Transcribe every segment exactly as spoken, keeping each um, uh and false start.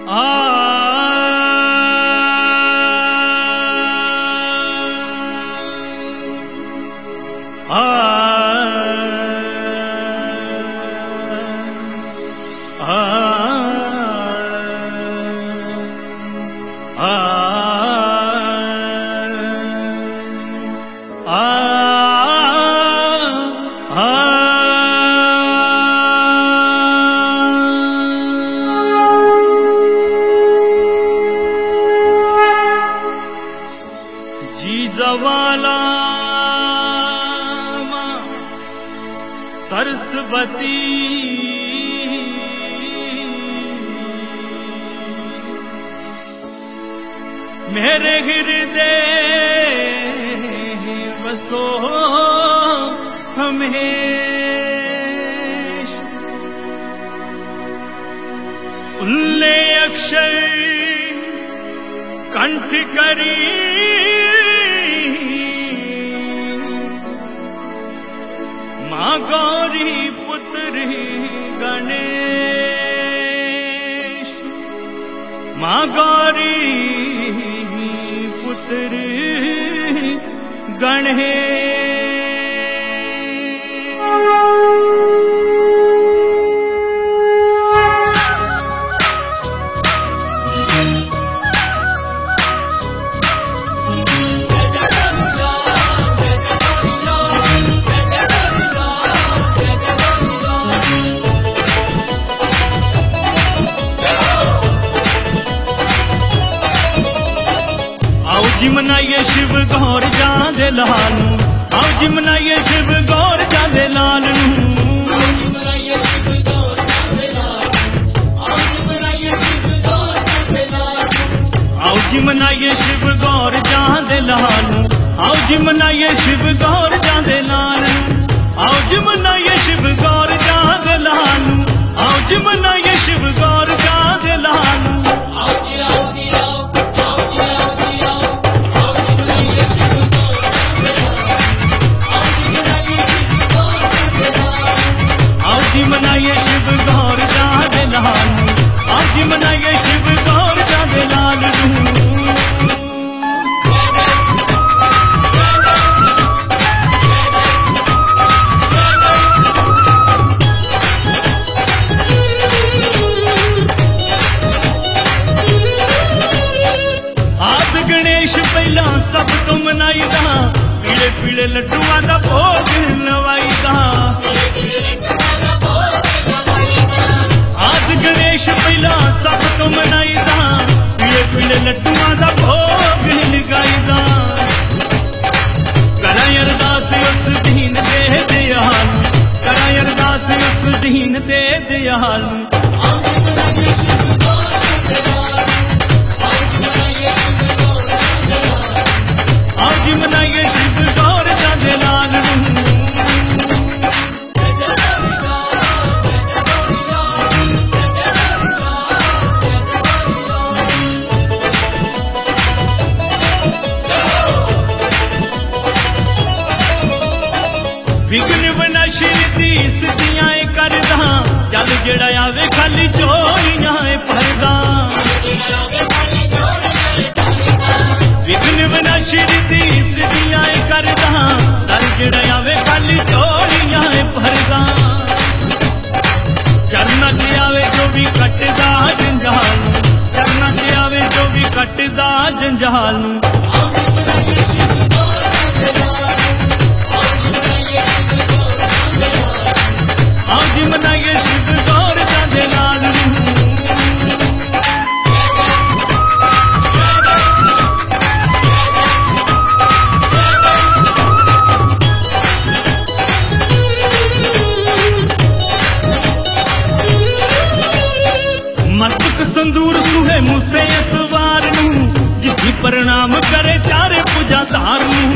जवाला सरस्वती मेरे हृदय बसो हमेश उल्ले अक्षर कंठ करी माँ गौरी पुत्र गणेश माँ गौरी पुत्र गणेश। जी मनाइए शिव गौर जादे लाल आओ जी मनाइए शिव गौर जादे लाल आओ जी मनाइए शिव गौर जादे लाल आओ जी मनाइए शिव गौर जादे लाल आओ जी मनाइए शिव गौर जादे लाल आओ जी मनाइए शिव गौर जादे लाल आओ जी मनाइए शिव गौर जादे लाल आओ जी आओ जी आओ जी मनाइए शिव गौर जादे लाल आओ जी मनाइए शिव गौर जादे लाल आद गणेश पहला सब तो मनाईदा पीले पीले लड्डुआ का भोग लवाईदा आज गणेश पहला सब तो मनाईदा पीले पीले लड्डुआ का भोग लगाईदा करा अरदास उस दीन दे दयाल करा अरदास उस दीन दे दयाल आओ जी मनाइए शिव गौर जादे लाल विघ्न विनाशी तीस दियां करदा चल जेड़ा आवे खाली चोरियां भरदा विघ्न विनाशी तीस दियां करदा चल जेड़ा आवे खाली चोरियां भरदा चरना च आवे जो भी कटदा जंजाल चरना च आवे जो भी कटदा जंजाल आओ जी मनाइए शिव गौर जादे लाल मस्तक संदूर सुहे मुसे सवार जिथी प्रणाम करे चारे पूजा धार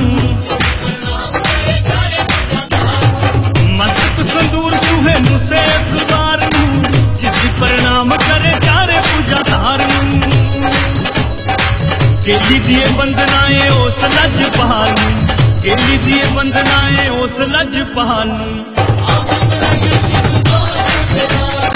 मस्तक संदूर सुहे मुसे सवार जिथी प्रणाम करे चारे पूजा धार केली दिए बंदनाए ओस लज पहाल केली दिए बंदनाए ओस लज पहाल